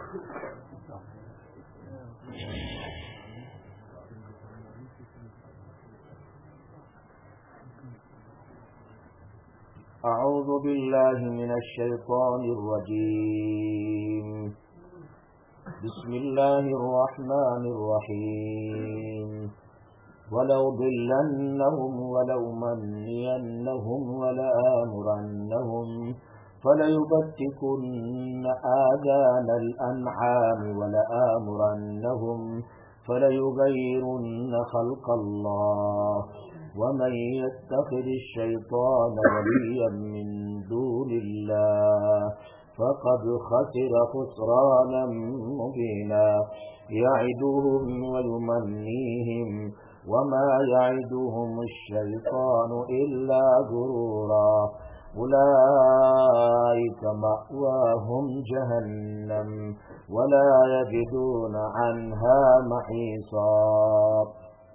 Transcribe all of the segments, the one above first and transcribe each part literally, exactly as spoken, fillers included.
اعوذ باللہ من الشیطان الرجیم بسم اللہ الرحمن الرحیم وَلَأُضِلَّنَّهُمْ وَلَأُمَنِّيَنَّهُمْ وَلَآمُرَنَّهُمْ فَلَيُبَتِّكُنَّ آذَانَ الْأَنْعَامِ وَلَآمُرَنَّهُمْ فَلَيُغَيِّرُنَّ خَلْقَ اللَّهِ وَمَن يَتَّخِذِ الشَّيْطَانَ وَلِيًّا مِّن دُونِ اللَّهِ فَقَدْ خَسِرَ خُسْرَانًا مُّبِينًا يَعِدُهُمْ وَيُمَنِّيهِمْ وَمَا يَعِدُهُمُ الشَّيْطَانُ إِلَّا غُرُورًا أُولَئِكَ مَأْوَاهُمْ جَهَنَّمُ وَلَا يَجِدُونَ عَنْهَا مَحِيصًا۔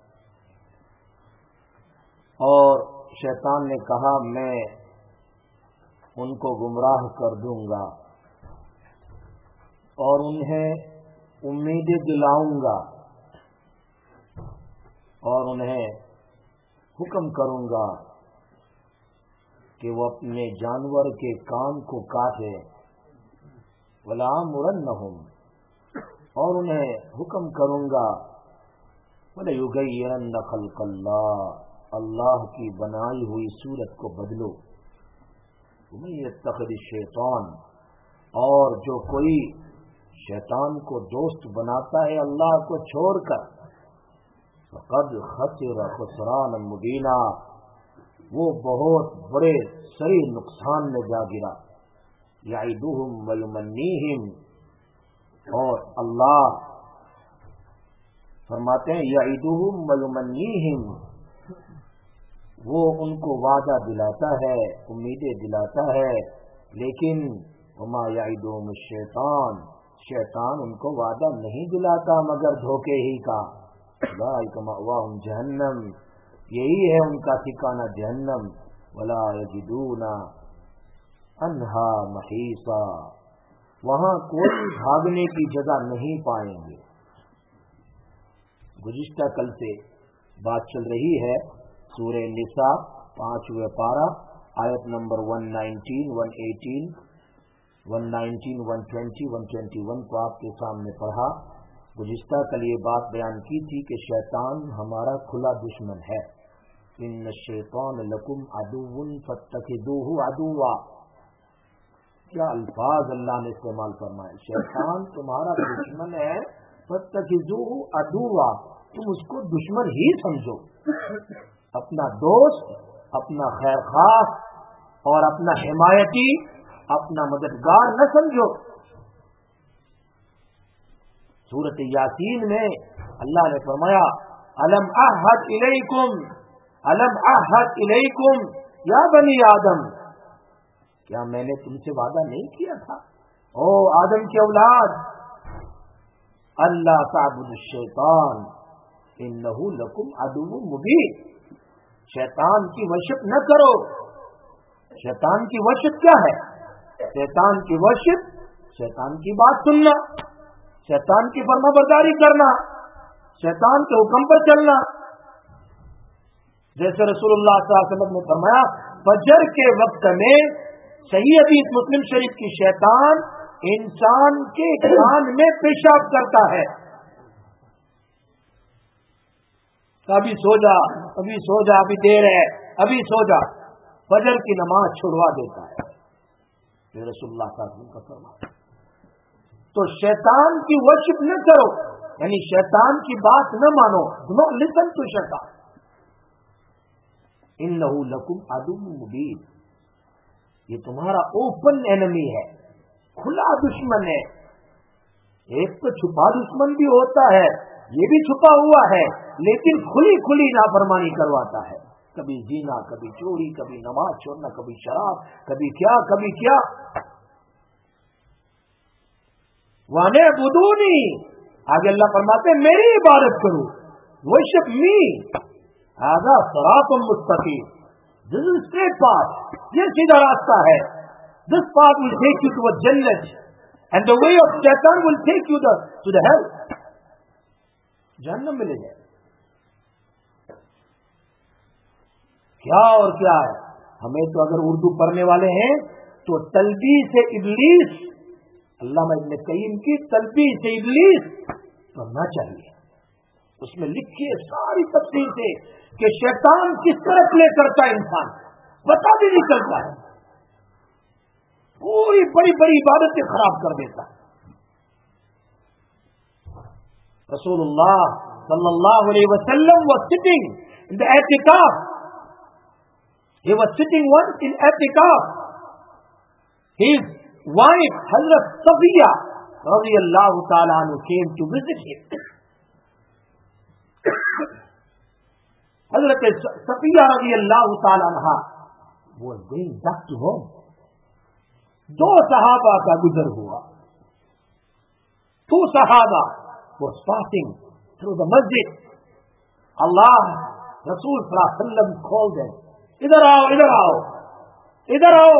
اور شیطان نے کہا میں ان کو گمراہ کر دوں گا اور انہیں امیدیں دلاؤں گا اور انہیں حکم کروں گا کہ وہ اپنے جانور کے کان کو کاٹے وَلَآمُرَنَّهُمْ اور انہیں حکم کروں گا وَلَيُغَيِّرَنَّ خَلْقَ اللَّهِ اللہ کی بنائی ہوئی صورت کو بدلو وَمَن يَتَّخِذِ الشَّيْطَانَ اور جو کوئی شیطان کو دوست بناتا ہے اللہ کو چھوڑ کر فَقَدْ خَسِرَ خُسْرَانًا مُبِينًا وہ بہت بڑے صریح نقصان میں جا گرا۔ یعدہم ویمنیہم اور اللہ فرماتے ہیں یعدہم ویمنیہم وہ ان کو وعدہ دلاتا ہے امیدیں دلاتا ہے لیکن وما یعدہم الشیطان شیطان ان کو وعدہ نہیں دلاتا مگر دھوکے ہی کا۔ اولئک مأواہم جہنم یہی ہے ان کا ٹھکانہ جہنم ولا یجدون عنہا محیصا وہاں کوئی بھاگنے کی جگہ نہیں پائیں گے۔ گزشتہ کل سے بات چل رہی ہے سورہ نساء پانچویں پارہ آیت نمبر one nineteen one eighteen one nineteen one twenty one twenty one کو آپ کے سامنے پڑھا۔ گزشتہ کل یہ بات بیان کی تھی کہ شیطان ہمارا کھلا دشمن ہے۔ ان الشیطان لکم عدو فاتخذوہ عدوا، کیا الفاظ اللہ نے استعمال فرمائے، شیطان تمہارا دشمن ہے فاتخذوہ عدوا، تم اس کو دشمن ہی سمجھو، اپنا دوست، اپنا خیر خواہ اور اپنا حمایتی، اپنا مددگار نہ سمجھو۔ سورۃ یاسین میں اللہ نے فرمایا الم اعہد الیکم الم اعہد الیکم یا بنی آدم، کیا میں نے تم سے وعدہ نہیں کیا تھا او آدم کے اولاد، اللہ تعبدوا الشیطان انہ لکم عدو مبین، شیطان کی ورشپ نہ کرو۔ شیطان کی ورشپ کیا ہے؟ شیطان کی ورشپ شیطان کی بات سننا، شیطان کی فرما برداری کرنا، شیطان کے حکم پر چلنا۔ جیسے رسول اللہ صلی اللہ علیہ وسلم نے فرمایا فجر کے وقت میں، صحیح حدیث مسلم شریف کی، شیطان انسان کے کان میں پیشاب کرتا ہے، ابھی سو جا ابھی سو جا ابھی دیر ہے ابھی سو جا، فجر کی نماز چھڑوا دیتا ہے، یہ رسول اللہ صلی اللہ علیہ وسلم کا فرمان۔ تو شیطان کی ورشپ نہ کرو، یعنی شیطان کی بات نہ مانو، نو لسن ٹو شیطان، انہ لکم عدو مبین، یہ تمہارا اوپن اینمی ہے، کھلا دشمن ہے۔ ایک تو چھپا دشمن بھی ہوتا ہے، یہ بھی چھپا ہوا ہے لیکن کھلی کھلی نافرمانی کرواتا ہے، کبھی زنا، کبھی چوری، کبھی نماز چھوڑنا، کبھی شراب، کبھی کیا کبھی کیا۔ وَاعْبُدُونِی، آگے اللہ فرماتے ہیں میری عبادت کرو، worship me، هذا صراط مستقیم، this is straight path، یہ سیدھا راستہ ہے، this path will take you to a Jannah And the way of shaitan will take you the, to the hell. جہنم میں لے جائے. کیا اور کیا ہے. ہمیں تو اگر اردو پڑھنے والے ہیں تو تلبیس ابلیس, علامہ ابن قیم کی تلبیس ابلیس پڑھنا چاہیے. اس میں لکھی ہے ساری تفصیل سے کہ شیطان کس طرح پلے کرتا ہے انسان, پتہ بھی نہیں چلتا ہے, پوری بڑی بڑی عبادتیں خراب کر دیتا ہے. رسول اللہ صلی اللہ علیہ وسلم was sitting in the اعتکاف. He was sitting once in اعتکاف. His wife Hazrat Safiya رضی اللہ تعالیٰ عنہ came to visit him. حضرت صفیہ رضی اللہ تعالیٰ عنہ was going back to home. دو صحابہ کا گزر ہوا. Two صحابہ was passing through the masjid. Allah, Rasul sallallahu alaihi wasallam called them. ادھر آؤ, ادھر آؤ, ادھر آؤ.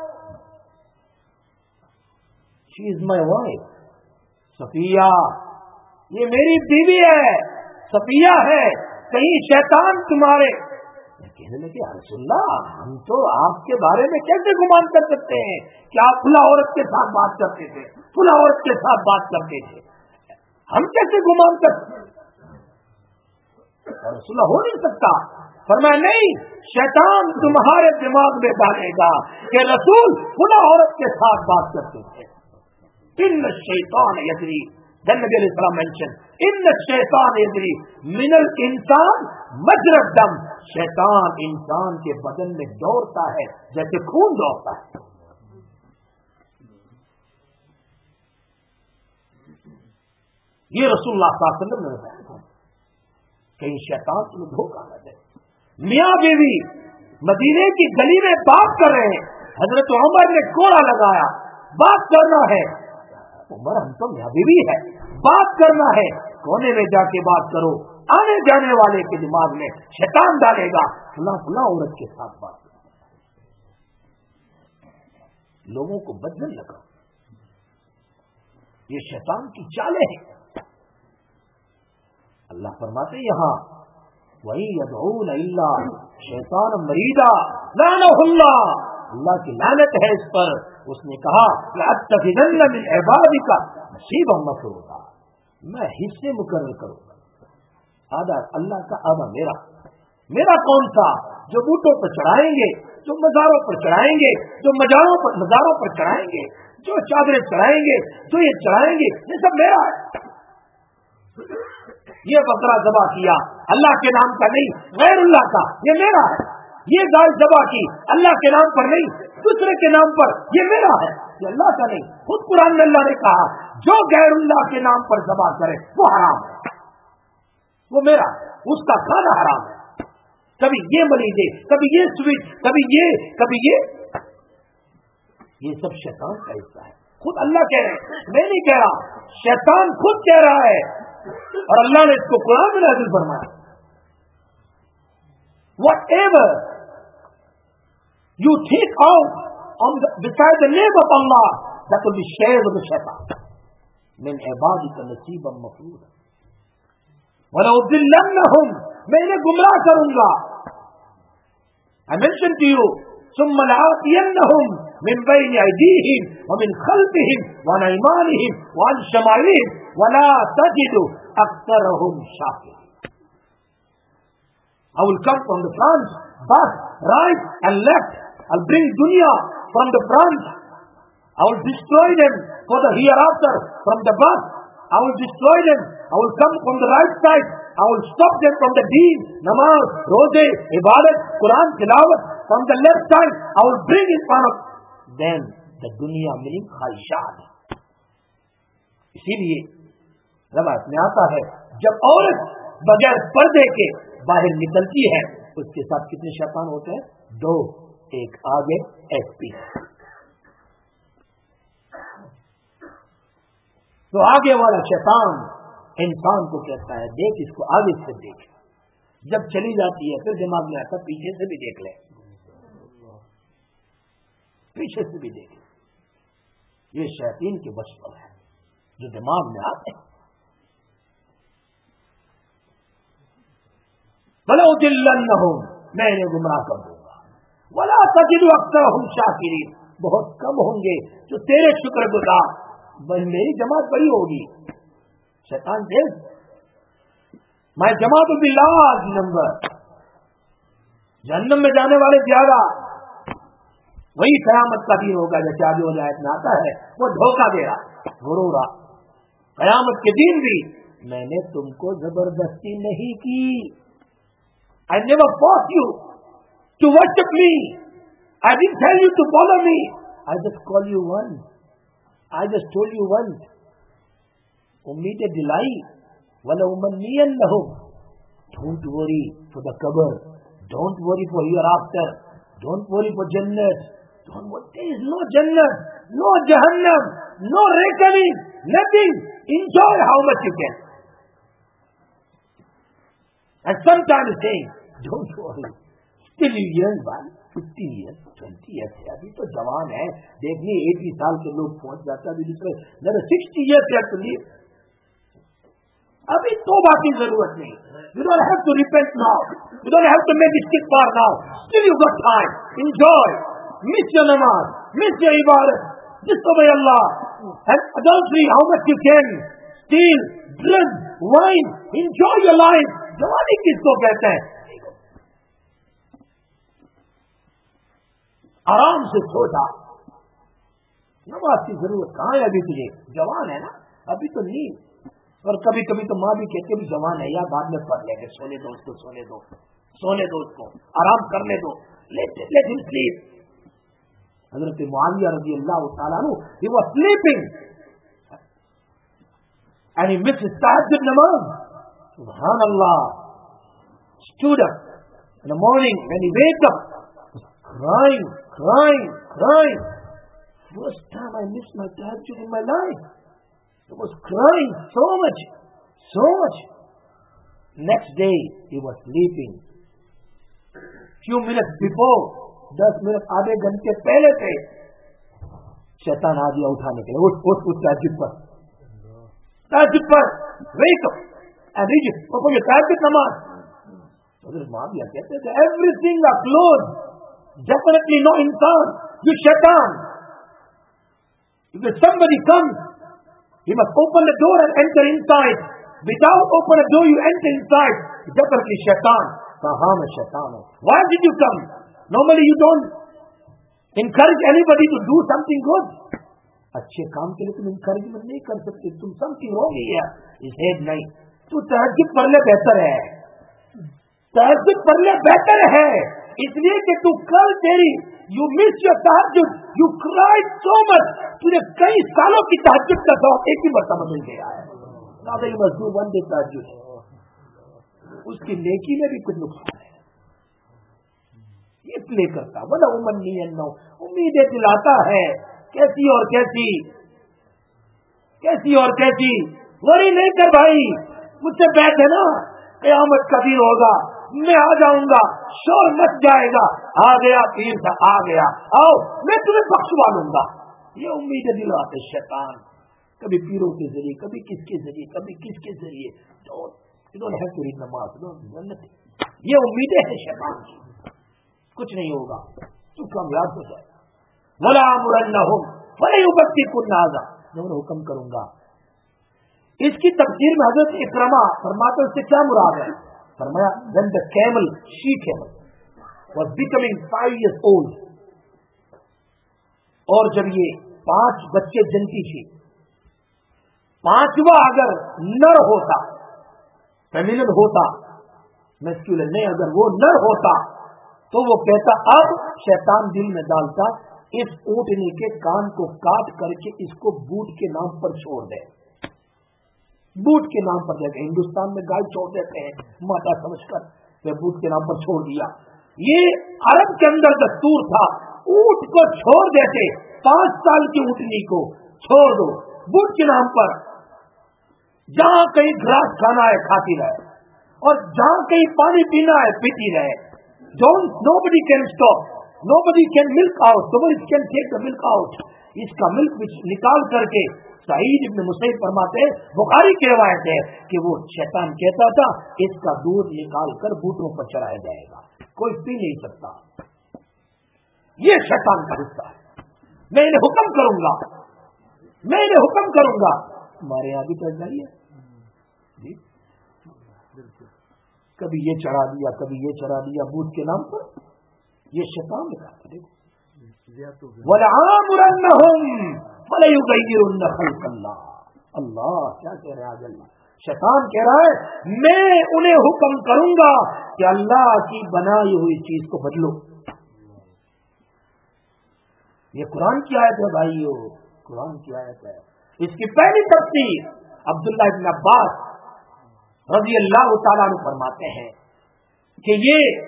She is my wife. Safia, یہ میری بیوی ہے, صفیہ ہے. کہیں شیطان تمہارے کہنے لگے یا رسول اللہ, ہم تو آپ کے بارے میں کیسے گمان کر سکتے ہیں کہ آپ فلاں عورت کے ساتھ بات کرتے تھے, فلاں عورت کے ساتھ بات کرتے تھے, ہم کیسے گمان کر سکتے ہیں؟ رسول اللہ ہو نہیں سکتا. فرمایا نہیں, شیطان تمہارے دماغ میں ڈالے گا کہ رسول فلاں عورت کے ساتھ بات کرتے تھے. ان الشیطان یجری, then Nabi alayhi salam mentioned, ان الشیطان یجری من الانسان مجرى الدم. شیطان انسان کے بدن میں دوڑتا ہے جیسے خون دوڑتا ہے. یہ رسول اللہ صلی اللہ علیہ وسلم نے بتایا. کہیں شیطان تمہیں دھوکہ نہ دے. میاں بیوی مدینے کی گلی میں بات کر رہے ہیں, حضرت عمر نے کوڑا لگایا, بات کرنا ہے. عمر ہم تو میاں بیوی ہے, بات کرنا ہے, کونے میں جا کے بات کرو. آنے جانے والے کے دماغ میں شیطان ڈالے گا فلاں فلاں عورت کے ساتھ بات کرو. لوگوں کو بدلنے لگا. یہ شیطان کی چالیں ہیں. اللہ فرماتے یہاں وہی یدعون الا شیطان مریدا لعنہ اللہ, اللہ کی لعنت ہے اس پر. اس نے کہا لأتخذن من عبادک نصیبا مفروضا, میں حصے مقرر کروں گا, آدھا اللہ کا آدھا میرا. میرا کون سا؟ جو بوٹوں پر چڑھائیں گے, جو مزاروں پر چڑھائیں گے, جو مزاروں پر مزاروں پر چڑھائیں گے, جو چادریں چڑھائیں گے, جو یہ چڑھائیں گے, یہ سب میرا ہے. یہ بکرا ذبح کیا اللہ کے نام کا نہیں, غیر اللہ کا, یہ میرا ہے. یہ گائے ذبح کی اللہ کے نام پر نہیں, دوسرے کے نام پر, یہ میرا ہے, یہ اللہ کا نہیں. خود قرآن میں اللہ نے کہا جو غیر اللہ کے نام پر ذبح کرے وہ حرام ہے, وہ میرا, اس کا کھانا حرام ہے. کبھی یہ ملیدے, کبھی یہ سویٹ, کبھی یہ, کبھی یہ. یہ سب شیطان کا حصہ ہے. خود اللہ کہہ رہے ہیں, میں نہیں کہہ رہا, شیطان خود کہہ رہا ہے, اور اللہ نے اس کو قرآن میں نازل فرمایا. Whatever you take out on the, beside the name of Allah, that will be shared with the shaitan. من عبادك نصيبا مفروضا وَلَأُضِلَّنَّهُمْ, میں انہیں گمراہ کروں گا. I mentioned to you ثُمَّ لَآتِيَنَّهُمْ مِنْ بَيْنِ أَيْدِيهِمْ وَمِنْ خَلْفِهِمْ وَعَنْ أَيْمَانِهِمْ وَعَنْ شَمَائِلِهِمْ وَلَا تَجِدُ أَكْثَرَهُمْ شَاكِرِينَ. I will come from the front, back, right and left. I'll bring dunya from the front. I will destroy them for the hereafter from the back. I will destroy them. I will come from the right side. I will stop them from the deen, namaz, roze, ibadat, Quran, tilawat. From the left side, I will bring in front of them the dunya meaning khaishat. اسی لیے روایت میں آتا ہے جب عورت بغیر پردے کے باہر نکلتی ہے اس کے ساتھ کتنے شیطان ہوتے ہیں؟ دو, ایک آگے ایک پیچھے. تو آگے والا شیطان انسان کو کہتا ہے دیکھ اس کو آگے سے دیکھ, جب چلی جاتی ہے پھر دماغ میں آتا پیچھے سے بھی دیکھ لے, پیچھے سے بھی دیکھ لے. یہ شیطان کے بس پر ہے جو دماغ میں آتے ہیں. بلو دلنہم، میں انہیں گمراہ کر دوں گا. ولا تجد اکثرہم شاکرین، بہت کم ہوں گے جو تیرے شکر گزار. میری جماعت بڑی ہوگی. شیطان دیکھ میں جماعت بھی لارج نمبر، جہنم میں جانے والے زیادہ. وہی قیامت کا دن ہوگا جیسے آگے ہو جائے میں آتا ہے. وہ دھوکہ دے رہا غرورا. قیامت کے دن بھی میں نے تم کو زبردستی نہیں کی. I never forced you to worship me. I didn't tell you to follow me. I just called you once. I just told you once. امید دلائی وَلَأُمَنِّيَنَّهُمْ. Don't worry for the qabr. Don't worry for hereafter. Don't worry for Jannat. Don't worry. There is no Jannat, no Jahannam, no reckoning, nothing. Enjoy how much you can. And sometimes saying, don't worry. Still you young one, fifty years, twenty years ہے. ابھی تو جوان ہے. دیکھنی eighty سال کے لوگ پہنچ جاتا ہے. Another sixty years you have to live. ابھی توبہ کی ضرورت نہیں. You don't have to repent now. You don't have to make istighfar now. Still you got time. Enjoy. Miss your namaz. Miss your ibadat. Disobey Allah. And adultery, how much you can. Steal, drink, wine. Enjoy your life. جوانی کس کو کہتے ہیں؟ آرام سے سوچا. نماز کی ضرورت کہاں ہے ابھی تجھے؟ جوان ہے نا ابھی تو نہیں. اور کبھی کبھی تو ماں بھی کہتے بھی جوان ہے یا بعد میں پڑھ لیں گے. سونے دو اس کو, سونے دو سونے دو اس کو, آرام کرنے دو. Let him sleep. حضرت معاویہ رضی اللہ تعالیٰ عنہ he was sleeping and he missed his tahajjud namaz. Subhanallah. Stood up in the morning when he wake up, was crying, crying, crying. First time I missed my tahajjud in my life. He was crying so much, so much. Next day he was sleeping. Few minutes before, دس منٹ آدھے گھنٹے پہلے سے شیطان آ گیا اٹھانے کے لیے. اٹھ اٹھ اٹھ تہجد پر, تہجد پر wake up. And read it. For your tahajjud namaz. Hazrat Muawiyah kehte hain everything are closed. Definitely no insan. You shaitan. If somebody comes, he must open the door and enter inside. Without open the door, you enter inside. Definitely shaitan. Kaha mein shaitan hai. Why did you come? Normally you don't encourage anybody to do something good. اچھے کام کے لیے تم encouragement نہیں کر سکتے. تم something wrong here. He said نہیں. تو تہجد پڑھ لے بہتر ہے. تہجد پڑھ لے بہتر ہے اس لیے کہ تو کل تیری یو مس یور تہجد, یو کرائیڈ سو مچ. تجھے کئی سالوں کی تہجد کا ثواب ایک ہی مرتبہ مل گیا ہے. نہ ہی مزدور ون ڈے تہجد, اس کی نیکی میں بھی کچھ نقصان ہے. اس لیے کرتا بلا امن نہیں نو امیدیں دلاتا ہے کیسی اور کیسی کیسی اور کیسی. وہی نہیں کر بھائی, مجھ سے بیٹھ ہے نا, قیامت کا دن ہوگا, میں آ جاؤں گا, شور مچ جائے گا, آ گیا پیر تھا, آ گیا, آؤ میں تمہیں بخشوا لوں گا. یہ امید دلاتے شیطان, کبھی پیروں کے ذریعے, کبھی کس کے ذریعے, کبھی کس کے ذریعے. یہ امیدیں ہیں شیطان کی. کچھ نہیں ہوگا, تو کامیاب ہو جائے. ولا امرنہم فلا یبتکن ھذا, میں حکم کروں گا. اس کی تفسیر میں حضرت اکرمہ فرماتے ہیں اس سے کیا مراد ہے. فرمایا when the camel, she camel was becoming five years old, اور جب یہ پانچ بچے جنتی تھی, پانچواں اگر نر ہوتا, فیمینن ہوتا, میسکولن نہیں, اگر وہ نر ہوتا تو وہ کہتا, اب شیطان دل میں ڈالتا اس اونٹنی کے کان کو کاٹ کر کے اس کو بوٹ کے نام پر چھوڑ دے. بوٹ کے نام پر دیکھیں, ہندوستان میں گائے چھوڑ دیتے ہیں ماتا سمجھ کر, وہ بوٹ کے نام پر چھوڑ دیا. یہ عرب کے اندر دستور تھا, اونٹ کو چھوڑ دیتے, پانچ سال کی اونٹنی کو چھوڑ دو بوٹ کے نام پر, جہاں کہیں گھاس کھانا ہے کھاتی رہے, اور جہاں کہیں پانی پینا ہے پیتی رہے. Don't, nobody can stop, nobody can milk out, nobody can take the milk out. اس کا ملک نکال کر کے سعید ابن مسیب فرماتے ہیں، بخاری کی روایت ہے کہ وہ شیطان کہتا تھا اس کا دودھ نکال کر بوٹوں پر چڑھایا جائے گا، کوئی پی نہیں سکتا، یہ شیطان کا حصہ ہے، میں انہیں حکم کروں گا میں انہیں حکم کروں گا ہمارے یہاں بھی تو جاری ہے جی، کبھی یہ چڑھا دیا کبھی یہ چڑھا دیا بوٹ کے نام پر، یہ شیطان نے کہا دیکھو وَلَعَامُرَنَّهُمْ فَلَيُغَيِّرُنَّ خَلْقَ اللَّهِ، اللہ کیا کہہ رہا ہے؟ آج اللہ شیطان کہہ رہا ہے میں انہیں حکم کروں گا کہ اللہ کی بنائی ہوئی چیز کو بدلو۔ یہ قرآن کی آیت ہے بھائیو، قرآن کی آیت ہے۔ اس کی پہلی تفسیر عبداللہ ابن عباس رضی اللہ تعالیٰ عنہ فرماتے ہیں کہ یہ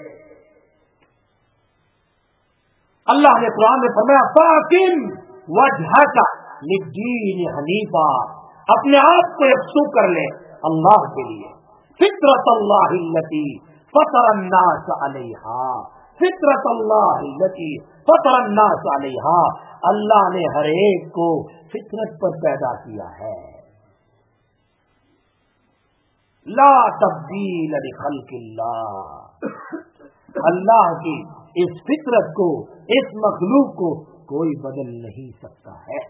اللہ نے قرآن میں فرمایا فَأَقِمْ وَجْهَكَ لِلدِّينِ حَنِيفًا، اپنے آپ کو یکسو کر لے اللہ کے لیے، فطرت اللہ التی فطر الناس علیہا، فطرت اللہ التی فطر الناس علیہا، اللہ نے ہر ایک کو فطرت پر پیدا کیا ہے، لا تبدیل لخلق اللہ، اللہ کی اس فطرت کو اس مخلوق کو کوئی بدل نہیں سکتا ہے۔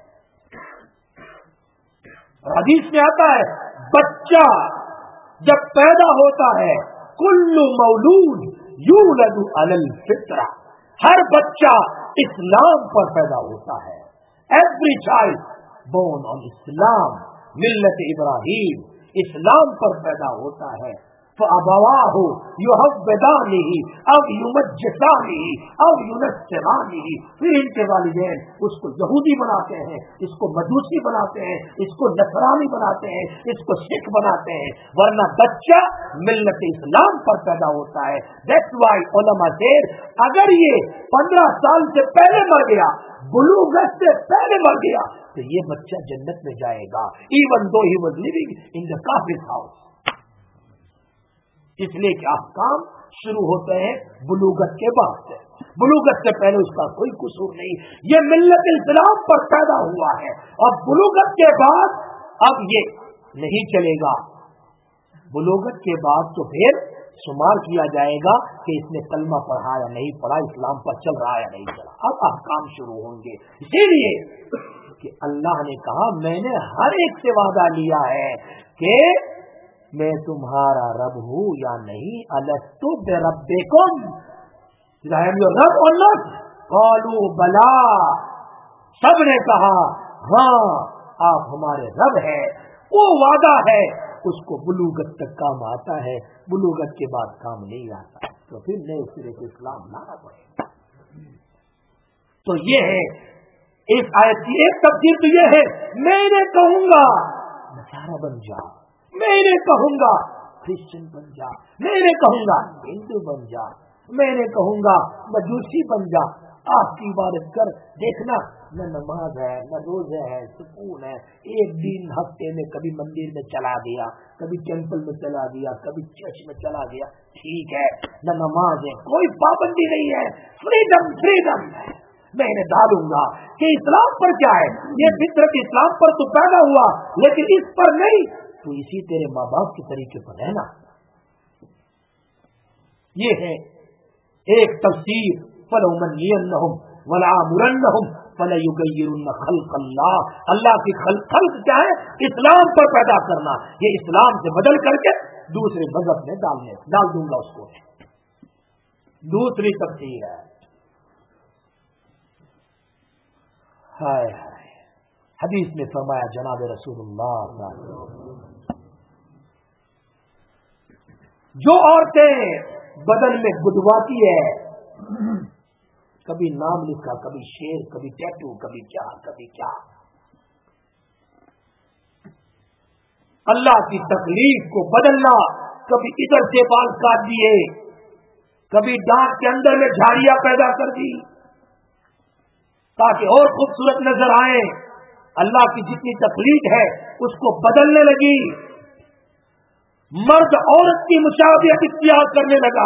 حدیث میں آتا ہے بچہ جب پیدا ہوتا ہے کل مولود یولد علی الفطرہ، ہر بچہ اسلام پر پیدا ہوتا ہے، every child born on Islam, ملت ابراہیم، اسلام پر پیدا ہوتا ہے۔ فَأَبَوَاهُ يُحَوِّدَانِهِ أَوْ يُمَجِّسَانِهِ أَوْ يُنَصِّرَانِهِ، پھر ان کے والدین اس کو یہودی بناتے ہیں، اس کو مجوسی بناتے ہیں، اس کو نصرانی بناتے ہیں، اس کو سکھ بناتے ہیں، ورنہ بچہ ملت اسلام پر پیدا ہوتا ہے۔ That's why علماء سے اگر یہ پندرہ سال سے پہلے مر گیا، بلوغت سے پہلے مر گیا، تو یہ بچہ جنت میں جائے گا، even though he was living in the kafir's house، اس لیے کہ احکام شروع ہوتے ہیں بلوغت کے بعد سے، بلوغت سے پہلے اس کا کوئی قصور نہیں۔ یہ ملت اسلام پر پیدا ہوا ہے اور بلوغت کے بعد اب یہ نہیں چلے گا، بلوغت کے بعد تو پھر شمار کیا جائے گا کہ اس نے کلمہ پڑھا یا نہیں پڑھا، اسلام پر چل رہا یا نہیں چلا، اب احکام شروع ہوں گے۔ اسی لیے کہ اللہ نے کہا میں نے ہر ایک سے وعدہ لیا ہے کہ میں تمہارا رب ہوں یا نہیں، الستو بربکم، I am your رب اور not، قالوا بلا، سب نے کہا ہاں آپ ہمارے رب ہے۔ وہ وعدہ ہے اس کو بلوغت تک کام آتا ہے، بلوغت کے بعد کام نہیں آتا، تو پھر نئے سرے سے اسلام لانا پڑے گا۔ تو یہ ہے اس آیت کی ایک تفسیر، تو یہ ہے میں نے کہوں گا نصارا بن جا، میں نے کہوں گا کرسچن بن جا، میں نے کہوں گا ہندو بن جا، میں نے کہوں گا مجوسی بن جا، آپ کی عبادت کر دیکھنا، نہ نماز ہے نہ روزے ہے، سکون ہے، ایک دن ہفتے میں کبھی مندر میں چلا گیا، کبھی ٹیمپل میں چلا گیا، کبھی چرچ میں چلا گیا، ٹھیک ہے، نہ نماز ہے، کوئی پابندی نہیں ہے، فریڈم فریڈم ہے۔ میں انہیں ڈالوں گا کہ اسلام پر کیا ہے، یہ فطرت اسلام پر تو پیدا ہوا لیکن اس پر نہیں، تو اسی تیرے ماں باپ کے طریقے پر رہنا۔ یہ ہے ایک تفسیر، فَلَأُمَنِّيَنَّهُمْ وَلَآمُرَنَّهُمْ فَلَيُغَيِّرُنَّ خَلْقَ اللَّهِ، اللہ کی خلق خلق کیا ہے؟ اسلام پر پیدا کرنا، یہ اسلام سے بدل کر کے دوسرے مذہب میں ڈالنے ڈال دوں گا اس کو۔ دوسری تفسیر ہے ہائے ہائے، حدیث میں فرمایا جناب رسول اللہ، جو عورتیں بدن میں گدواتی ہے، کبھی نام لکھا، کبھی شیر، کبھی ٹیٹو، کبھی کیا کبھی کیا، اللہ کی تکلیف کو بدلنا، کبھی ادھر سے بال کاٹ دیے، کبھی دانت کے اندر میں جھاڑیاں پیدا کر دی تاکہ اور خوبصورت نظر آئے، اللہ کی جتنی تکلیف ہے اس کو بدلنے لگی، مرد عورت کی مشابہت اختیار کرنے لگا،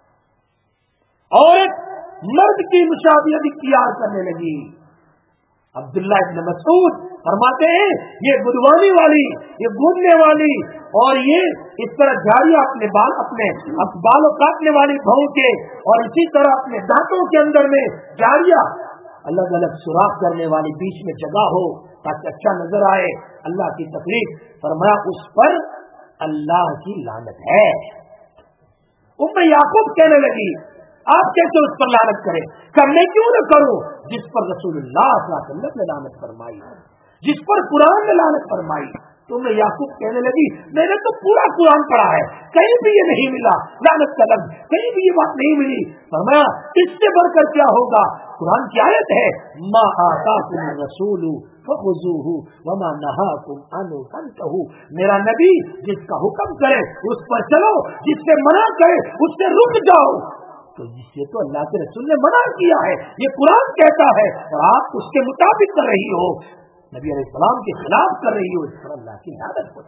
عورت مرد کی مشابہت اختیار کرنے لگی، عبداللہ ابن مسعود فرماتے ہیں یہ بدوانی والی، یہ گوننے والی اور یہ اس طرح جھاڑیاں اپنے بال اپنے بالوں کاٹنے والی بہو کے اور اسی طرح اپنے دانتوں کے اندر میں جھاڑیاں الگ الگ سوراخ کرنے والی بیچ میں جگہ ہو تاکہ اچھا نظر آئے، اللہ کی تکلیف فرمایا اس پر اللہ کی لعنت ہے۔ ام یعقوب کہنے لگی آپ کیسے اس پر لعنت کریں؟ کہ میں کیوں نہ کروں جس پر رسول اللہ صلی اللہ علیہ وسلم نے لعنت فرمائی، جس پر قرآن نے لعنت فرمائی۔ تو میں یعقوب کہنے لگی میں نے تو پورا قرآن پڑھا ہے، کہیں بھی یہ نہیں ملا لعنت کا لفظ، کہیں بھی یہ بات نہیں ملی۔ فرمایا اس سے بڑھ کر کیا ہوگا؟ قرآن کی آیت ہے ما آتاکم الرسول فخذوہ وما نہاکم عنہ فانتہوا، میرا نبی جس کا حکم کرے اس پر چلو، جس سے منع کرے اس سے رک جاؤ۔ تو جس سے تو اللہ کے رسول نے منع کیا ہے، یہ قرآن کہتا ہے اور آپ اس کے مطابق کر رہی ہو، نبی علیہ السلام کے خلاف کر رہی ہو، اس پر اللہ کی لعنت ہو۔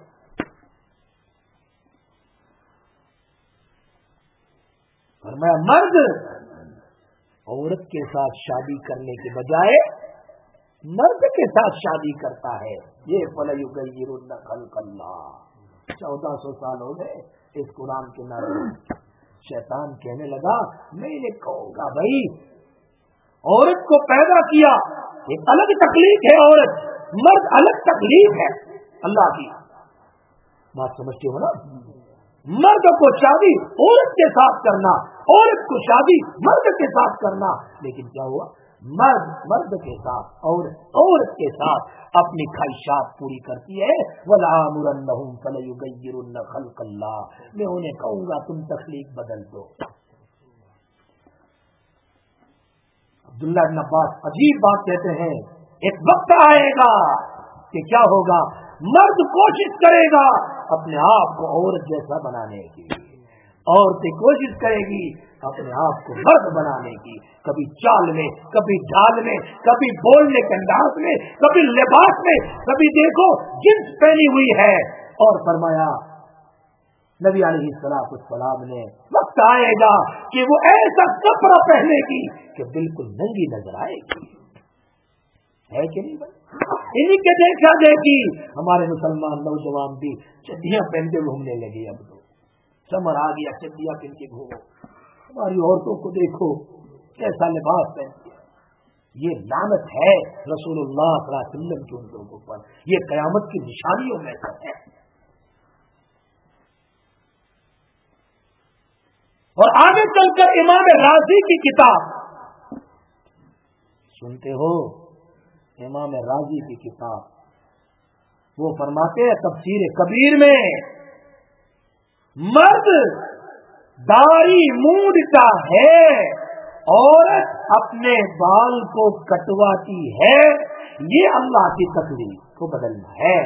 فرمایا مرد عورت کے ساتھ شادی کرنے کے بجائے مرد کے ساتھ شادی کرتا ہے، یہ فَلَيُغَيِّرُنَّ خَلْقَ اللَّهِ، چودہ سو سال ہو گئے اس قرآن کے نازل۔ شیطان کہنے لگا میں یہ کہوں گا بھائی عورت کو پیدا کیا ایک الگ تکلیف ہے، عورت مرد الگ تکلیف ہے اللہ کی بات، سمجھتے ہو نا؟ مرد کو شادی عورت کے ساتھ کرنا، عورت کو شادی مرد کے ساتھ کرنا، لیکن کیا ہوا؟ مرد مرد کے ساتھ اور عورت کے ساتھ اپنی خواہشات پوری کرتی ہے۔ وَلَآمُرَنَّهُمْ فَلَيُغَيِّرُنَّ خَلْقَ اللَّهِ، میں انہیں کہوں گا تم تخلیق بدل دو۔ عبداللہ بن عباس عجیب بات کہتے ہیں ایک وقت آئے گا کہ کیا ہوگا؟ مرد کوشش کرے گا اپنے آپ کو عورت جیسا بنانے کی، عورتیں کوشش کرے گی اپنے آپ کو مرد بنانے کی، کبھی چال میں، کبھی ڈھال میں، کبھی بولنے کے انداز میں، کبھی لباس میں، کبھی دیکھو جنس پہنی ہوئی ہے۔ اور فرمایا نبی علیہ الصلوۃ والسلام نے وقت آئے گا کہ وہ ایسا کپڑا پہنے گی کہ بالکل ننگی نظر آئے گی، ہے کہ نہیں بھائی؟ انہیں کے دیکھا دیکھی ہمارے مسلمان نوجوان بھی چڈیاں پہنتے گھومنے لگے، اب تو سمر آ گیا چڈیاں پہن کے گھومو، ہماری عورتوں کو دیکھو کیسا لباس پہنتی ہے۔ یہ لعنت ہے رسول اللہ صلی اللہ علیہ وسلم کے ان لوگوں پر، یہ قیامت کی نشانیوں میں سے ہے۔ اور آگے چل کر امام رازی کی کتاب سنتے ہو، امام رازی کی کتاب وہ فرماتے ہیں تفسیر کبیر میں مرد داڑھی مونڈتا ہے، عورت اپنے بال کو کٹواتی ہے، یہ اللہ کی تقدیر کو بدلنا ہے۔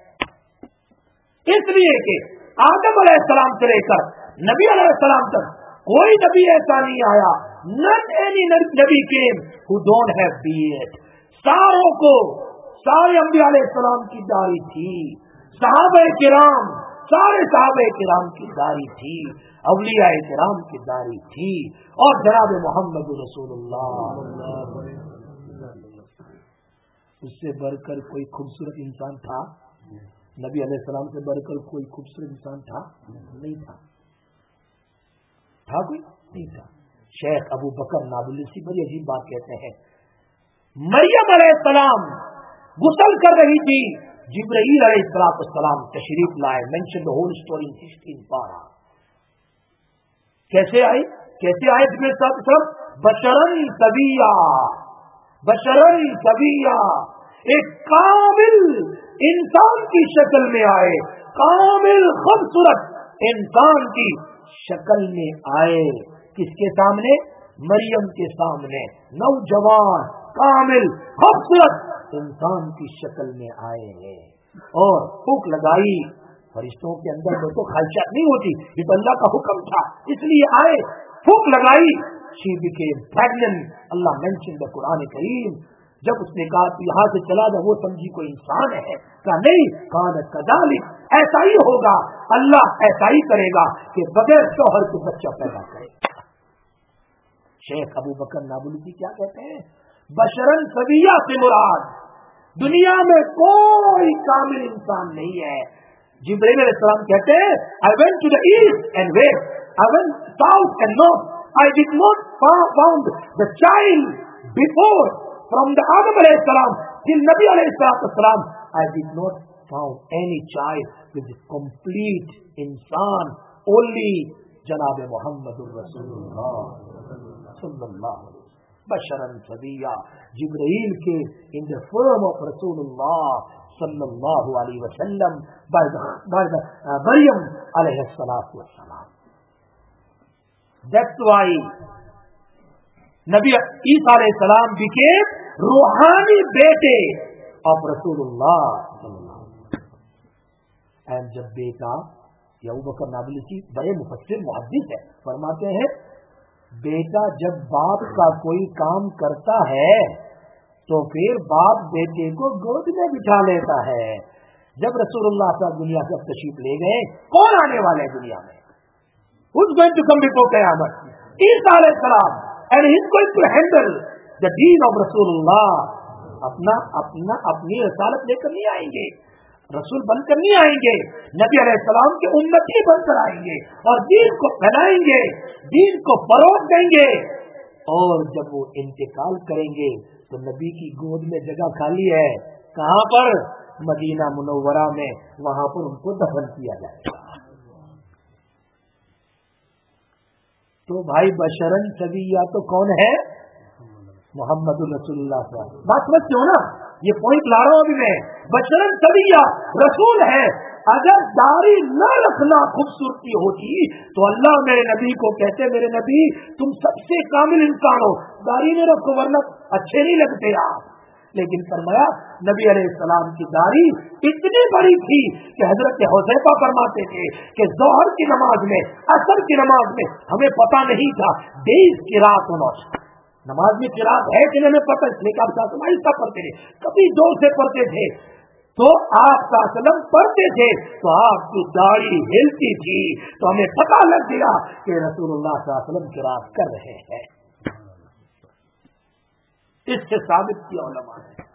اس لیے کہ آدم علیہ السلام سے لے کر نبی علیہ السلام تک کوئی نبی ایسا نہیں آیا، not any نبی came who don't have beard، ساروں کو سارے انبیاء علیہ السلام کی داڑھی تھی، صحابہ کرام سارے صحابہ کرام کی داڑھی تھی، اولیاء کرام کی داڑھی تھی، اور جناب محمد رسول اللہ اس سے بڑھ کر کوئی خوبصورت انسان تھا؟ نبی علیہ السلام سے بڑھ کر کوئی خوبصورت انسان تھا؟ نہیں تھا۔ تھا کوئی؟ نہیں تھا۔ شیخ ابو بکر نابلسی بڑی عجیب بات کہتے ہیں، مریم علیہ السلام غسل کر رہی تھی، جبرائیل علیہ السلام تشریف لائے، mention the whole story in sixteen پارا۔ کیسے آئی؟ کیسے آئے جبرائیل علیہ السلام؟ بشرن سویا، بشرن سویا، ایک کامل انسان کی شکل میں آئے، کامل خوبصورت انسان کی شکل میں آئے۔ کس کے سامنے؟ مریم کے سامنے، نوجوان کامل خوبصورت انسان کی شکل میں آئے ہیں، اور پھونک لگائی۔ فرشتوں کے اندر تو خواہشات نہیں ہوتی، یہ تو اللہ کا حکم تھا، اس لیے آئے، پھونک لگائی، she became pregnant۔ Allah mentioned the قرآن کریم، جب اس نے کہا تو یہاں سے چلا جا، وہ سمجھی کوئی انسان ہے، کہا نہیں، کانت کذالک، ایسا ہی ہوگا، اللہ ایسا ہی کرے گا کہ بغیر شوہر کے بچہ پیدا کرے۔ شیخ ابو بکر نابلسی کیا کہتے ہیں؟ बशरन सविया से मुराद दुनिया में कोई कामिल इंसान नहीं है। जिब्रील अलैहिस्सलाम कहते हैं, I went to the east and west, I went south and north, I did not found the child before from the Adam अलैहिस्सलाम टिल नबी अलैहिस्सलाम, I did not found any child with complete इंसान, only जनाब मोहम्मदुर रसूलुल्लाह सल्लल्लाहु अलैहि बशरन सबिया, जिब्रील के इन द फॉर्म ऑफ रसूलुल्लाह सल्लल्लाहु अलैहि वसल्लम by the, by the uh, Maryam alayhi salatu wassalam. That's why Nabi Isa alayhi salam became रूहानी बेटे of Rasulullah sallallahu alaihi wasallam. And जब बेटा, या अबू बकर नाबलसी बड़े मुफस्सिर मुहद्दिस है, फरमाते हैं बेटा जब बाप का कोई काम करता है तो फिर बाप बेटे को गोद में बिठा लेता है। जब रसूलुल्लाह साहब दुनिया से तशरीफ ले गए, कौन आने वाले दुनिया में? Who's going to come before Qiyamah? Isa alayhi salam, and he's going to handle the deen of Rasulullah. अपना अपना अपनी रसालत लेकर नहीं आएंगे, रसूल बनकर नहीं आएंगे, नबी अलैहिस्सलाम के उम्मती बनकर आएंगे और दीन को फैलाएंगे, दीन को फरोग देंगे। और जब वो इंतकाल करेंगे तो नबी की गोद में जगह खाली है, कहाँ पर? मदीना मुनव्वरा में, वहां पर उनको दफन किया जाएगा। तो भाई बशरन सबिया तो कौन है? मोहम्मदुर रसूलुल्लाह साहब। बात समझते हो ना, ये पॉइंट ला रहा हूं अभी मैं। बशरन सबिया रसूल है। अगर दाढ़ी न रखना खूबसूरती होती तो अल्लाह मेरे नबी को कहते, मेरे नबी तुम सबसे कामिल इंसान हो, दाढ़ी में रखो वरना अच्छे नहीं लगते आप। लेकिन फरमाया नबी अलैहिस्सलाम की दाढ़ी इतनी बड़ी थी कि हजरत हुज़ैफा फरमाते थे कि ज़ोहर की नमाज में, असर की नमाज में हमें पता नहीं था बीस किरात होना, नमाज में किरात है कि नहीं पता, इसलिए आप आहिस्ता पढ़ते थे, कभी जोर से पढ़ते थे। तो आप सल्लम पढ़ते थे तो आपकी दाढ़ी हिलती थी, तो हमें पता लग गया कि रसूलुल्लाह सल्लल्लाहु अलैहि वसल्लम किरात कर रहे हैं। इससे साबित किया उलमा ने,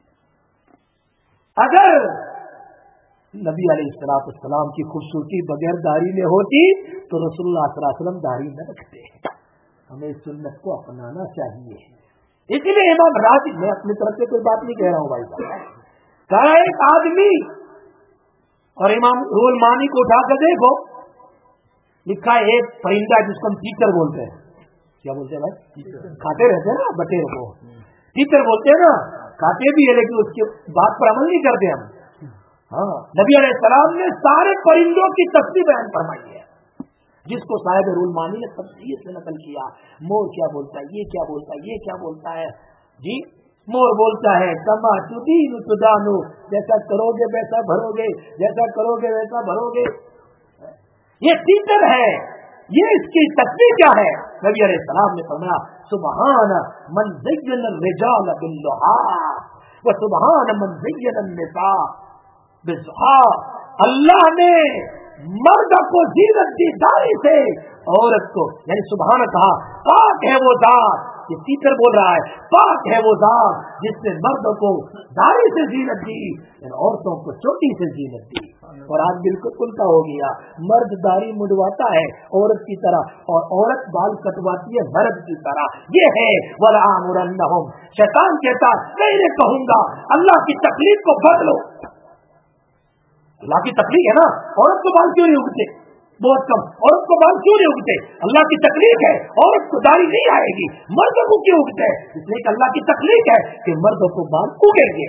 अगर नबी अलैहिस्सलाम की खूबसूरती बगैर दाढ़ी में होती तो रसूलुल्लाह सल्लल्लाहु अलैहि वसल्लम दाढ़ी न रखते। हमें इस सुन्नत को अपनाना चाहिए। इसलिए इमाम राजिब, मैं अपनी तरफ से कोई बात नहीं कह रहा हूँ भाई साहब, कहा एक आदमी, और इमाम रुहुल मानी को उठाकर देखो, लिखा है एक परिंदा जिसको हम तीतर बोलते हैं। क्या बोलते हैं भाई? खाते रहते हैं ना बटेर को, तीतर बोलते हैं ना, खाते भी है लेकिन उसकी बात पर अमल नहीं करते हम। हाँ, नबी अलैहिस्सलाम ने सारे परिंदों की तस्वीर बयान फरमाई है, जिसको साहिब रुहुल मानी ने तफसीर से नकल किया। मोर क्या बोलता है, ये क्या बोलता है, ये क्या बोलता है जी। मोर बोलता है कमा तुदीन तुदानु, जैसा करोगे वैसा भरोगे, जैसा करोगे वैसा भरोगे। ये तीतर है, ये इसकी तस्वीर क्या है? नबी अलैहिस्सलाम ने फरमाया सुबहान मन ज़य्यन रिजाल बिल्लुहा व सुबहान मन ज़य्यन निसा बिज़हा। अल्लाह ने मर्द को जीनत दी दाढ़ी से, औरत को, यानी सुबहान कहा, पाक है वो जात, ये तीतर बोल रहा है, पाक है वो जात जिसने मर्द को दाढ़ी से जीनत दी और औरतों को चोटी से जीनत दी। और आज बिल्कुल उल्टा हो गया, मर्द दाढ़ी मुड़वाता है औरत की तरह और औरत बाल कटवाती है मर्द की तरह। ये है वलआमुरन्नहुम, शैतान कहता मैं इन्हें कहूंगा अल्लाह की तकलीफ को बदलो। अल्लाह की तकलीफ है ना, औरत को बाल क्यों नहीं उगते? बहुत कम। औरत को बाल क्यों नहीं उगते? अल्लाह की तकलीफ है, औरत को दाढ़ी नहीं आएगी। मर्द को क्यों उगते हैं? इसलिए कि अल्लाह की तकलीफ है कि मर्द को बाल उगेंगे।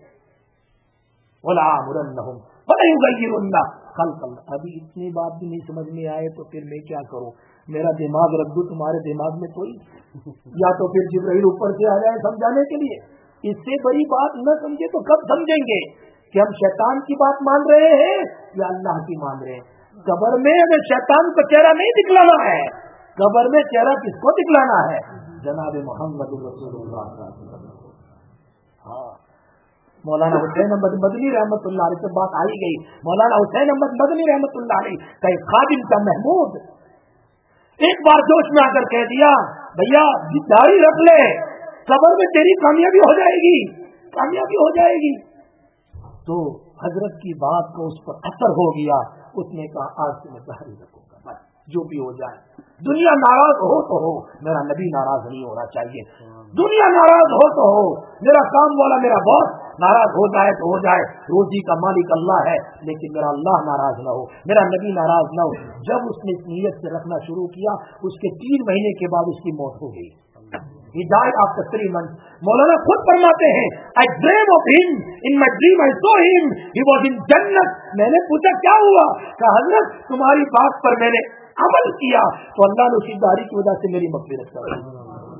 वलआमुरन्नहुम फलयुगय्यिरुन्ना खल्क़ल्लाह। अभी इतनी बात भी नहीं समझ में आए तो फिर मैं क्या करूं? मेरा दिमाग रख दूं तुम्हारे दिमाग में कोई, या तो फिर जिब्राइल ऊपर से आ जाए समझाने के लिए। इससे बड़ी बात न समझे तो कब समझेंगे कि हम शैतान की बात मान रहे हैं या अल्लाह की मान रहे हैं? कब्र में हमें शैतान को चेहरा नहीं दिखलाना है, कब्र में चेहरा किसको दिखलाना है? जनाब मोहम्मद रसूलुल्लाह। हाँ, मौलाना हुसैन अहमद मदनी रहमतुल्लाह अलैह से बात आई गई। मौलाना हुसैन अहमद मदनी रहमतुल्लाह अलैह का एक खादिम था महमूद, एक बार जोश में आकर कह दिया भैया दाढ़ी रख ले। कब्र में तेरी कामयाबी हो जाएगी, कामयाबी हो जाएगी। तो हजरत की बात को उस पर असर हो गया। उसने कहा आज से मैं जारी रखूंगा, बस जो भी हो जाए। दुनिया नाराज हो तो हो, मेरा नबी नाराज नहीं होना चाहिए। दुनिया नाराज हो तो हो, मेरा काम वाला मेरा बॉस नाराज हो जाए तो हो जाए, रोजी का मालिक अल्लाह है, लेकिन मेरा अल्लाह नाराज ना हो, मेरा नबी नाराज ना हो। जब उसने इस नीयत से रखना शुरू किया, उसके तीन महीने के बाद उसकी मौत हो गई। He died after three months. मौलाना खुद फरमाते हैं, I dream of him, in my dream I saw him, he was in जन्नत। मैंने पूछा क्या हुआ? कहा हजरत तुम्हारी बात पर मैंने अमल किया तो अल्लाह ने उसी दाढ़ी की वजह से मेरी मग़फ़िरत कर दी।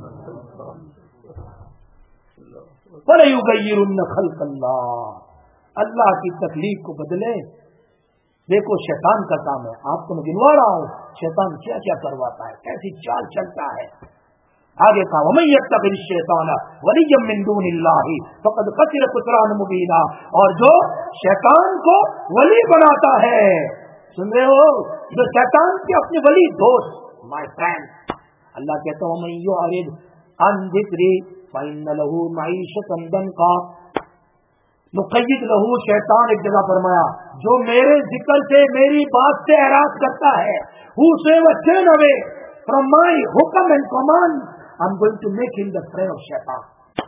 वलयुग़य्यिरुन्न खल्क़ल्लाह, अल्लाह की तकलीफ को बदले। देखो शैतान का काम है, आपको मैं गिनवा रहा हूँ शैतान क्या क्या करवाता है, कैसी चाल चलता है। आगे कहा वमन यत्तक़ि शैतान वलिय्यम मिन दूनिल्लाहि फ़क़द ख़सिर ख़ुस्रान मुबीना, और जो शैतान को वली बनाता है, सुन रहे हो, जो शैतान के अपने वली दोस्त, माय फ्रेंड, अल्लाह कहता है वमन युअरिद अन ज़िक्री फ़इन्न लहू मईशतन दंका नुक़य्यिद लहू। शैतान एक जगह फरमाया जो मेरे जिक्र से मेरी बात से एराज करता है, whosoever turn away from my hukum and command, I'm going to make him the friend of शैतान।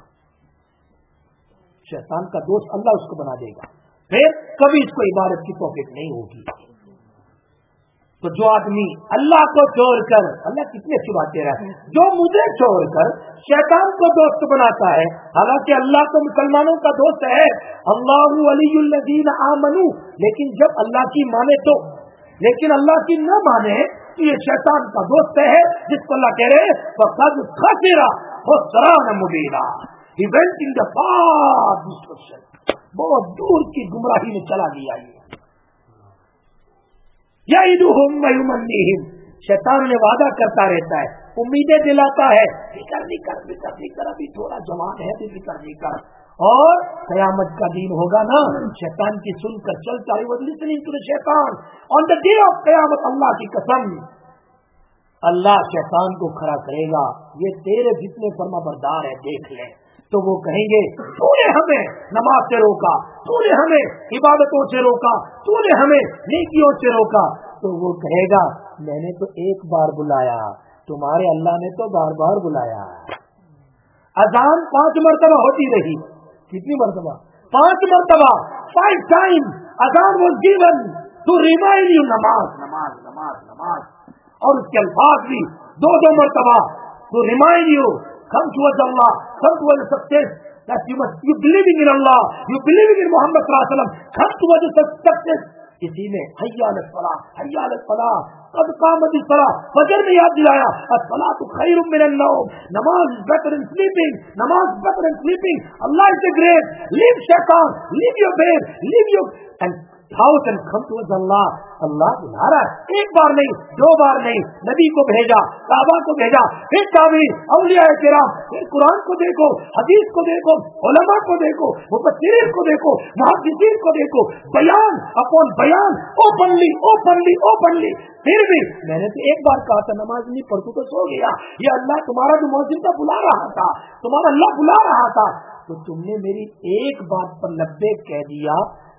शैतान का दोस्त अल्लाह उसको बना देगा, फिर कभी इसको इबादत की तौफीक नहीं होगी। तो जो आदमी अल्लाह को छोड़कर, अल्लाह कितने अच्छी बात कह रहा है, जो मुझे छोड़कर शैतान को दोस्त बनाता है, हालांकि अल्लाह तो मुसलमानों का दोस्त है, अल्लाहु वलियुल लज़ीना आमनू, लेकिन जब अल्लाह की माने तो, लेकिन अल्लाह की न माने तो ये शैतान का दोस्त है, जिसको अल्लाह कह रहे फ़क़द ख़सिरा ख़ुस्रान मुबीना, he went in the far destruction, बहुत दूर की गुमराही में चला गया। ये यईदुहुम व युमन्नीहिम, शैतान ने वादा करता रहता है, उम्मीदें दिलाता है, फिक्र नहीं कर, फिक्र नहीं कर, अभी थोड़ा जवान है, अभी फिक्र नहीं कर। और कयामत का दिन होगा ना, शैतान की सुनकर चलता है, वो लिसनिंग टू द शैतान ऑन द डे ऑफ कयामत। अल्लाह की कसम, अल्लाह शैतान को खड़ा करेगा, ये तेरे जितने फर्माबरदार है देख ले। तो वो कहेंगे तूने हमें नमाज से रोका, तूने हमें इबादतों से रोका, तूने हमें नेकियों से रोका। तो वो कहेगा मैंने तो एक बार बुलाया, तुम्हारे अल्लाह ने तो बार बार बुलाया। अजान पांच मरतबा होती रही, कितनी मरतबा? पांच मरतबा, फाइव टाइम अजान was given to remind you नमाज नमाज नमाज नमाज, और उसके अल्फाज भी दो दो मरतबा to remind you come towards Allah, come towards success, that you must, you believing in Allah, you believing in Muhammad sallallahu alaihi wasallam, come towards success। इसी में हय्या अल फलाह, हय्या अल फलाह, कद कामत सलाह, फजर में याद दिलाया अस्सलातु खैरुम मिनन नौम, नमाज is better than sleeping, नमाज better than sleeping, Allah is the great, leave shaitan, leave your bed, leave your and house and come towards Allah। अल्लाह बुला रहा है, एक बार नहीं, दो बार नहीं, नबी को भेजा, साहबा को भेजा, फिर ताबीन, औलिया किराम, फिर कुरान को देखो, हदीस को देखो, उलमा को देखो, मुफस्सिरीन को देखो, मुहद्दिसीन को देखो, बयान अपॉन बयान, ओपनली ओपनली ओपनली। फिर भी मैंने तो एक बार कहा था नमाज नहीं पढ़ तो सो गया, ये अल्लाह तुम्हारा जो मुअज्जिन था बुला रहा था, तुम्हारा अल्लाह बुला रहा था, तो तुमने मेरी एक बात पर लब्बैक कह दिया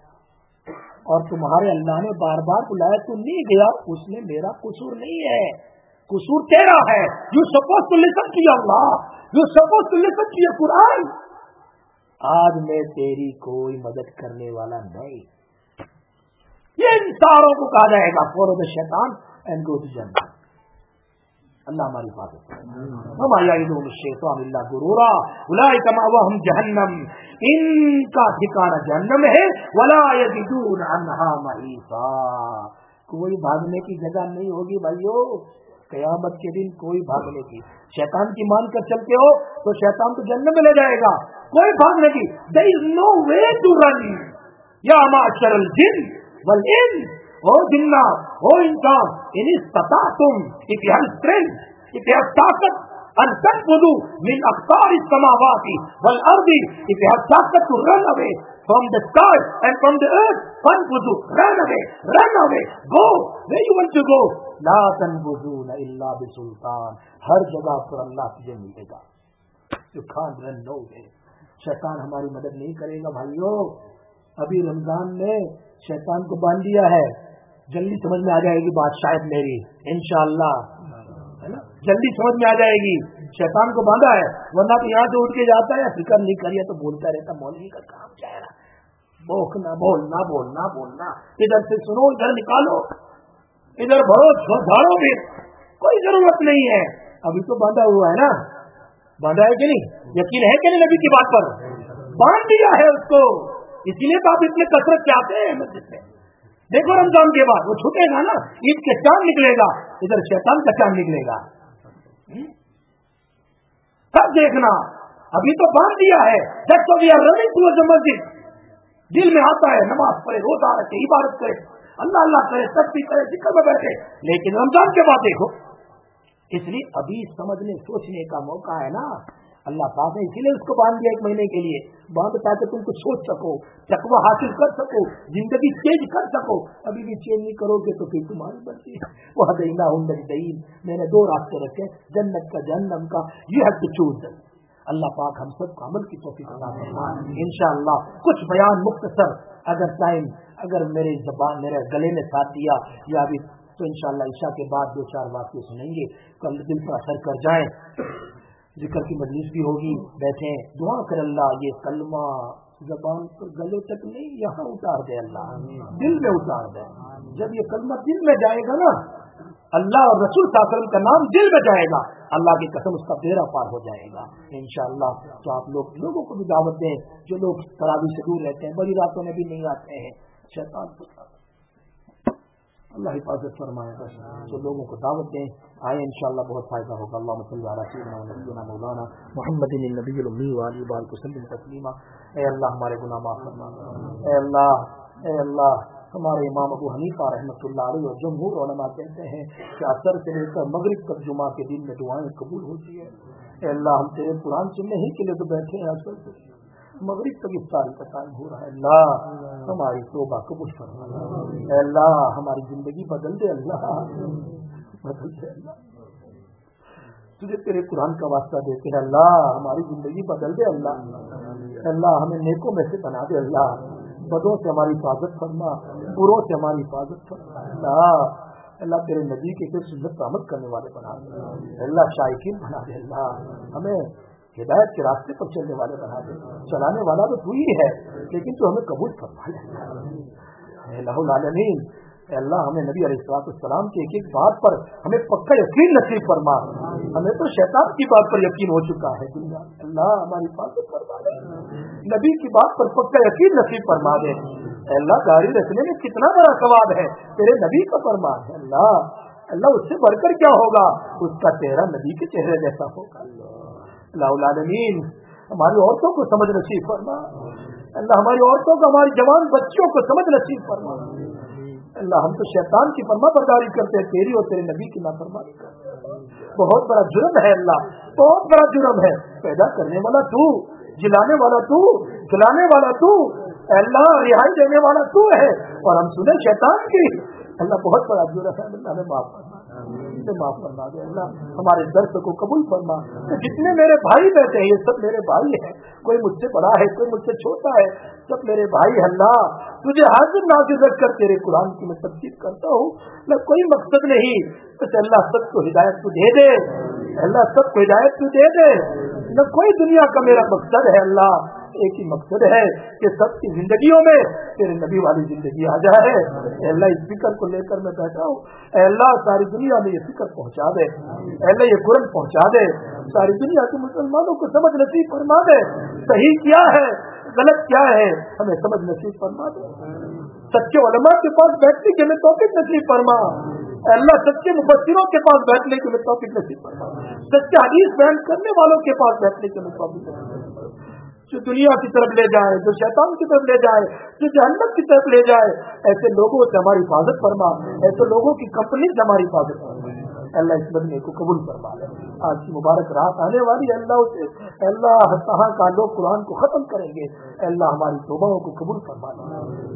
और तुम्हारे अल्लाह ने बार बार बुलाया, तुम नहीं गया, उसमें मेरा कसूर नहीं है, कसूर तेरा है। You suppose to listen to Allah, you suppose to listen to Quran. आज मैं तेरी कोई मदद करने वाला नहीं। ये इन सारों को कहा जाएगा फॉलो द शैतान एंड गो टू जन्नत। अल्लाह हमारी हिफाजत करे। हम याइदुहुम शैतान इल्ला गुरूरा उलाइका मावाहुम जहन्नम, इनका ठिकाना जहन्नम है, वला यजिदून अन्हा महीसा, कोई भागने की जगह नहीं होगी भाइयों, कयामत के दिन कोई भागने की। शैतान की मान कर चलते हो तो शैतान तो जहन्नम में ले जाएगा, कोई भागने की there is no way to run. या माशरल जिन वल इंस, ओ जिन्ना ओ इंसान, इन इस्तताअतुम, if you have strength, if you have ताकत, अन तनफुदू मिन अक़तारि समावाति वल अर्दी, इफ यू हैव ताकत to run away from the sky and from the earth, फनफुदू, run away, run away, go where you want to go, ला तनफुदून इल्ला बिसुल्तान, हर जगह पर अल्लाह तुझे मिलेगा। You can't run nowhere. शैतान हमारी मदद नहीं करेगा भाइयों. अभी रमजान में शैतान को बांध दिया है. जल्दी समझ में आ जाएगी बात शायद मेरी, इंशाअल्लाह, है ना. जल्दी समझ में आ जाएगी. शैतान को बांधा है, वरना तो यहाँ से उठ के जाता है, फिक्र नहीं करिए तो बोलता रहता मौलवी का काम क्या है. बोलना बोलना बोलना बोलना, इधर से सुनो इधर निकालो, इधर भरो झाड़ो भी, कोई जरूरत नहीं है. अभी तो बांधा हुआ है ना, बांधा है कि नहीं? यकीन है कि नहीं नबी की बात पर? बांध दिया है उसको. इसीलिए तो आप इतने कसरत चाहते हैं मस्जिद में. देखो रमजान के बाद वो छूटेगा ना, ईद के चांद निकलेगा, इधर शैतान का चांद निकलेगा. सब देखना, अभी तो बांध दिया है. That's why we are running towards the masjid. दिल में आता है नमाज पढ़े, रोजा रखे, इबादत करे, अल्लाह अल्लाह करे, तस्बीह करे, जिक्र में बैठे. लेकिन रमजान के बाद देखो, इसलिए अभी समझने सोचने का मौका है ना. अल्लाह पाक ने इसीलिए उसको बांध दिया एक महीने के लिए. बांध ताकि तुम कुछ सोच सको, तकवा हासिल कर सको, जिंदगी चेंज कर सको. अभी भी चेंज नहीं करोगे तो फिर तुम्हारी बनती है. वो हदैना हुंदईन, मैंने दो रास्ते रखे, जन्नत का जहन्नम का. You have to choose. अल्लाह पाक हम सब को अमल की तौफीक अता फरमाए इंशाअल्लाह. कुछ बयान मुख्तसर, अगर टाइम अगर मेरे जबान मेरे गले में साथ दिया या अभी तो इंशाअल्लाह ईशा के बाद दो चार वाक्य सुनेंगे, कल दिल पर असर कर जाए. जिक्र की मजलिस भी होगी, बैठे दुआ कर अल्लाह ये कलमा जबान पर गले तक नहीं, यहाँ उतार दे अल्लाह, दिल में उतार दे. जब ये कलमा दिल में जाएगा ना, अल्लाह और रसूल सल्लल्लाहु अलैहि वसल्लम का नाम दिल में जाएगा, अल्लाह की कसम उसका बेड़ा पार हो जाएगा इंशाअल्लाह. तो आप लोग लोगों को भी दावत दें, जो लोग तरावी से दूर रहते हैं, बड़ी रातों में भी नहीं आते हैं, शैतान अल्लाह हिफाजत फरमाएगा. तो लोगों को दावत दें, आए इंशाअल्लाह बहुत फायदा होगा. अल्लाहुम्मा सल्लि अला सय्यिदिना मौलाना मुहम्मदिन नबील उम्मी व आलिहि व सल्लिम तस्लीमा. ए अल्लाह हमारे गुनाह माफ फरमा. ए अल्लाह ए अल्लाह हमारे इमाम अबू हनीफा रहमतुल्लाह अलैहि और जमहूर उलमा कहते हैं कि असर से लेकर मगरिब तक जुमा के दिन में दुआएं कबूल होती है. ए अल्लाह हम तेरे कुरान सुनने ही के लिए तो बैठे हैं, असर से मगरिब तक इफ्तारी का टाइम हो रहा है. अल्लाह हमारी तौबा कबूल फरमा. अल्लाह हमारी जिंदगी बदल दे. अल्लाह बदल दे. अल्लाह तुझे तेरे कुरान का वास्ता देते हैं. अल्लाह हमारी जिंदगी बदल दे. अल्लाह अल्लाह हमें नेकों में से बना दे. अल्लाह बदों से हमारी हिफाजत फरमा, बुरों से हमारी हिफाजत फरमा. अल्लाह अल्लाह तेरे नबी के फिर सुन्नत पर अमल करने वाले बना दे. अल्लाह शायकीन बना दे. अल्लाह हमें हिदायत के रास्ते पर चलने वाले बना दे. चलाने वाला तो तू ही है, लेकिन तू हमें कबूल फरमा ले. अल्लाहुल आलमीन. अल्लाह हमें नबी अलैहिस्सलाम की एक एक बात पर हमें पक्का यकीन नसीब फरमा. हमें तो शैतान की बात पर यकीन हो चुका है दुनिया. अल्लाह हमारी हिफाजत फरमा दे. नबी की बात पर पक्का यकीन नसीब फरमा दे. अल्लाह गाड़ी रखने में कितना बड़ा सवाब है, तेरे नबी का फरमान है. अल्लाह अल्लाह उससे बढ़कर क्या होगा, उसका चेहरा नबी के चेहरे जैसा होगा. अल्लाहुल आलमीन हमारी औरतों को समझ नसीब फरमा. अल्लाह हमारी औरतों को, हमारी जवान बच्चियों को समझ नसीब फरमा. अल्लाह हम तो शैतान की फरमा बरदारी करते हैं, तेरी और तेरे नबी की नाफरमानी करते हैं. बहुत बड़ा जुर्म है अल्लाह, बहुत बड़ा जुर्म है. पैदा करने वाला तू, जिलाने वाला तू, खिलाने वाला तू, अल्लाह रिहाई देने वाला तू है, और हम सुने शैतान की. अल्लाह बहुत बड़ा जुर्म है. अल्लाह हमें माफ फरमा, माफ फरमा दे. अल्लाह हमारे दर्द को कबूल फरमा. तो जितने मेरे भाई बैठे हैं ये सब मेरे भाई हैं, कोई मुझसे बड़ा है, कोई मुझसे छोटा है, सब मेरे भाई. अल्लाह तुझे हाजिर नाजिर रख कर तेरे कुरान की मैं तफसीर करता हूँ. न कोई मकसद नहीं, बस अल्लाह सबको हिदायत तू दे दे. अल्लाह सबको हिदायत तू दे दे. न कोई दुनिया का मेरा मकसद है. अल्लाह एक ही मकसद है कि सबकी जिंदगियों में तेरे नबी वाली जिंदगी आ जाए. अल्लाह इस फिक्र को लेकर मैं बैठा हूँ. अल्लाह सारी दुनिया में ये फिक्र पहुँचा दे. अल्लाह ये कुरान पहुँचा दे. सारी दुनिया के मुसलमानों को समझ नसीब फरमा दे. सही क्या है, गलत क्या है, हमें समझ नसीब फरमा दे. सच्चे उलमा के पास बैठने के लिए तौफीक नसीब फरमा. अल्लाह सच्चे मुफस्सिरों के पास बैठने के लिए तौफीक नसीब फरमा. सच्चे हदीस बयान करने वालों के पास बैठने के लिए तौफीक नसीब फरमा. जो दुनिया की तरफ ले जाए, जो शैतान की तरफ ले जाए, जो जहन्नम की तरफ ले जाए, ऐसे लोगों से हमारी हिफाजत फरमा. ऐसे लोगों की कंपनी से हमारी हिफाजत फरमा. अल्लाह इस बंदे को कबूल फरमा ले. आज की मुबारक रात आने वाली अल्लाह उसे अल्लाह कहाँ का लोग कुरान को खत्म करेंगे. अल्लाह हमारी तौबाओं को कबूल फरमा ले.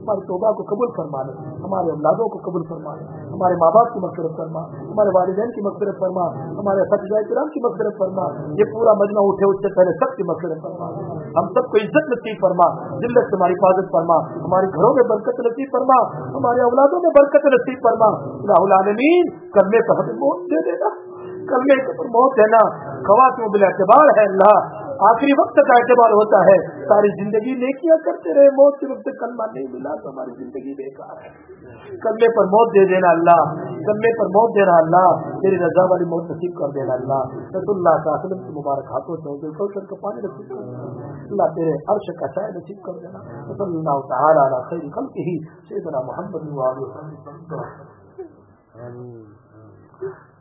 ہماری توبہ کو قبول فرما لے، ہمارے اولادوں کو قبول فرما لے، ہمارے ماں باپ کی مغفرت فرما، ہمارے والدین کی مغفرت فرما، ہمارے اساتذہ کرام کی مغفرت فرما، یہ پورا مجمع اٹھے اس سے پہلے سب کی مغفرت فرما، ہم سب کو عزت نصیب فرما، ذلت سے ہماری حفاظت فرما، ہمارے گھروں میں برکت نصیب فرما، ہمارے اولادوں میں برکت نصیب فرما، الہ العالمین کلمے پر ہمیں موت دے دینا، کلمے پر موت دینا، خواتین بلا اعتبار ہے اللہ، آخری وقت کا اعتبار ہوتا ہے، ساری زندگی نیکیاں کرتے رہے، موت کے وقت کلمہ نہیں ملا تو ہماری زندگی بیکار ہے، کلمے پر موت دے دینا اللہ، کلمے پر موت دینا اللہ، تیری رضا والی موت نصیب کر دینا اللہ، رسول اللہ صلی اللہ علیہ وسلم کی مبارک ہاتھوں سے کوثر کا پانی نصیب کر دینا اللہ، تیرے عرش کا سایہ نصیب کر دینا، صلی اللہ تعالی علی خیر خلقہ سیدنا محمد و آلہ وصحبہ۔